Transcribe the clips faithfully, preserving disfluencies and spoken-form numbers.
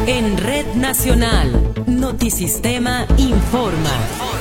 En Red Nacional, Notisistema informa.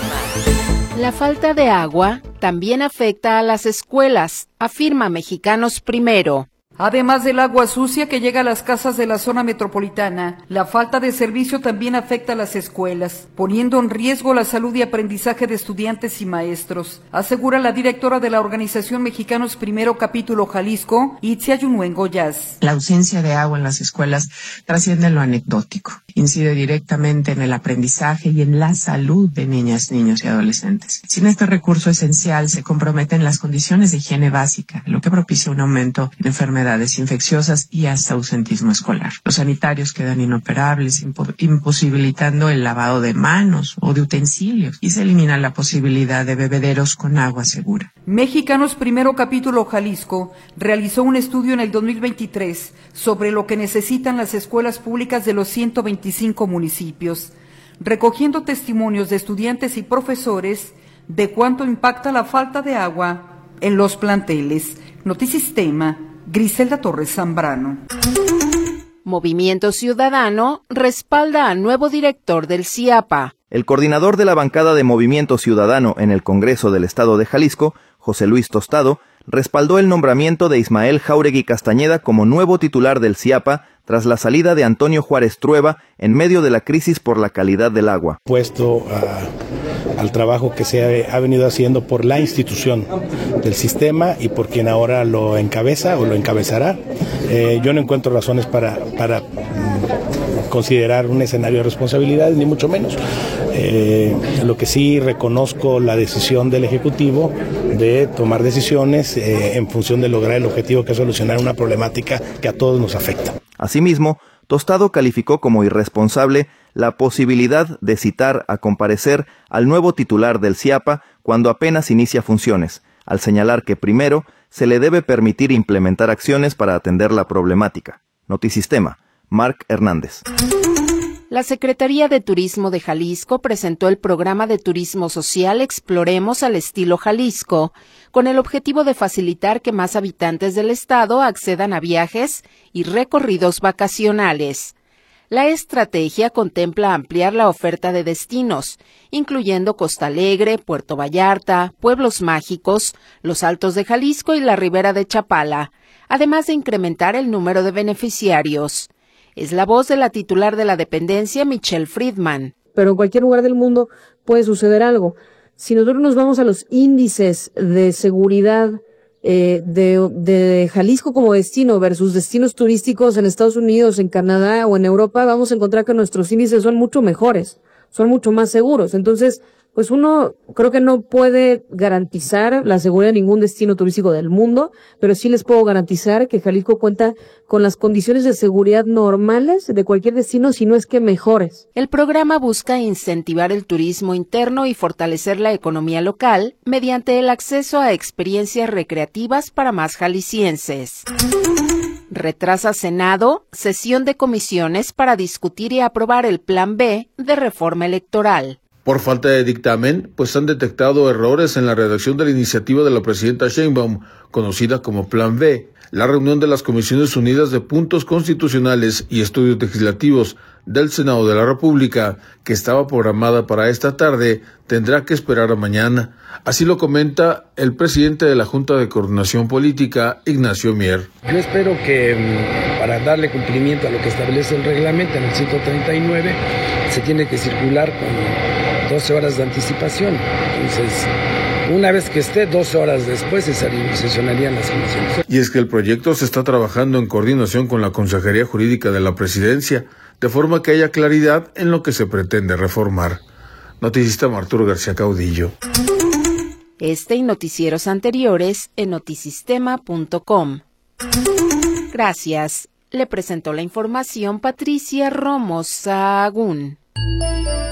La falta de agua también afecta a las escuelas, afirma Mexicanos Primero. Además del agua sucia que llega a las casas de la zona metropolitana, la falta de servicio también afecta a las escuelas, poniendo en riesgo la salud y aprendizaje de estudiantes y maestros, asegura la directora de la organización Mexicanos Primero Capítulo Jalisco, Itzia Yunuen Goyaz. La ausencia de agua en las escuelas trasciende lo anecdótico, incide directamente en el aprendizaje y en la salud de niñas, niños y adolescentes. Sin este recurso esencial se comprometen las condiciones de higiene básica, lo que propicia un aumento en enfermedades infecciosas y hasta ausentismo escolar. Los sanitarios quedan inoperables, impo- imposibilitando el lavado de manos o de utensilios, y se elimina la posibilidad de bebederos con agua segura. Mexicanos Primero Capítulo Jalisco realizó un estudio en el dos mil veintitrés sobre lo que necesitan las escuelas públicas de los ciento veinticinco municipios, recogiendo testimonios de estudiantes y profesores de cuánto impacta la falta de agua en los planteles. Notisistema, Griselda Torres Zambrano. Movimiento Ciudadano respalda a nuevo director del CIAPA. El coordinador de la bancada de Movimiento Ciudadano en el Congreso del Estado de Jalisco, José Luis Tostado, respaldó el nombramiento de Ismael Jáuregui Castañeda como nuevo titular del CIAPA tras la salida de Antonio Juárez Trueba en medio de la crisis por la calidad del agua. Puesto a, al trabajo que se ha, ha venido haciendo por la institución del sistema y por quien ahora lo encabeza o lo encabezará, eh, yo no encuentro razones para, para mm, considerar un escenario de responsabilidad, ni mucho menos. Eh, lo que sí reconozco la decisión del Ejecutivo de tomar decisiones eh, en función de lograr el objetivo, que es solucionar una problemática que a todos nos afecta. Asimismo, Tostado calificó como irresponsable la posibilidad de citar a comparecer al nuevo titular del CIAPA cuando apenas inicia funciones, al señalar que primero se le debe permitir implementar acciones para atender la problemática. Notisistema, Marc Hernández. La Secretaría de Turismo de Jalisco presentó el programa de turismo social Exploremos al estilo Jalisco, con el objetivo de facilitar que más habitantes del estado accedan a viajes y recorridos vacacionales. La estrategia contempla ampliar la oferta de destinos, incluyendo Costa Alegre, Puerto Vallarta, Pueblos Mágicos, Los Altos de Jalisco y la Ribera de Chapala, además de incrementar el número de beneficiarios. Es la voz de la titular de la dependencia, Michelle Friedman. Pero en cualquier lugar del mundo puede suceder algo. Si nosotros nos vamos a los índices de seguridad eh, de, de Jalisco como destino versus destinos turísticos en Estados Unidos, en Canadá o en Europa, vamos a encontrar que nuestros índices son mucho mejores, son mucho más seguros. Entonces, pues uno creo que no puede garantizar la seguridad de ningún destino turístico del mundo, pero sí les puedo garantizar que Jalisco cuenta con las condiciones de seguridad normales de cualquier destino, si no es que mejores. El programa busca incentivar el turismo interno y fortalecer la economía local mediante el acceso a experiencias recreativas para más jaliscienses. Retrasa Senado sesión de comisiones para discutir y aprobar el Plan B de reforma electoral. Por falta de dictamen, pues han detectado errores en la redacción de la iniciativa de la presidenta Sheinbaum, conocida como Plan B. La reunión de las Comisiones Unidas de Puntos Constitucionales y Estudios Legislativos del Senado de la República, que estaba programada para esta tarde, tendrá que esperar a mañana. Así lo comenta el presidente de la Junta de Coordinación Política, Ignacio Mier. Yo espero que para darle cumplimiento a lo que establece el reglamento en el ciento treinta y nueve, se tiene que circular con doce horas de anticipación. Entonces, una vez que esté, doce horas después se sesionarían las comisiones. Y es que el proyecto se está trabajando en coordinación con la Consejería Jurídica de la Presidencia, de forma que haya claridad en lo que se pretende reformar. Noticista Arturo García Caudillo. Este y noticieros anteriores en notisistema punto com. Gracias. Le presentó la información Patricia Romo Sahagún.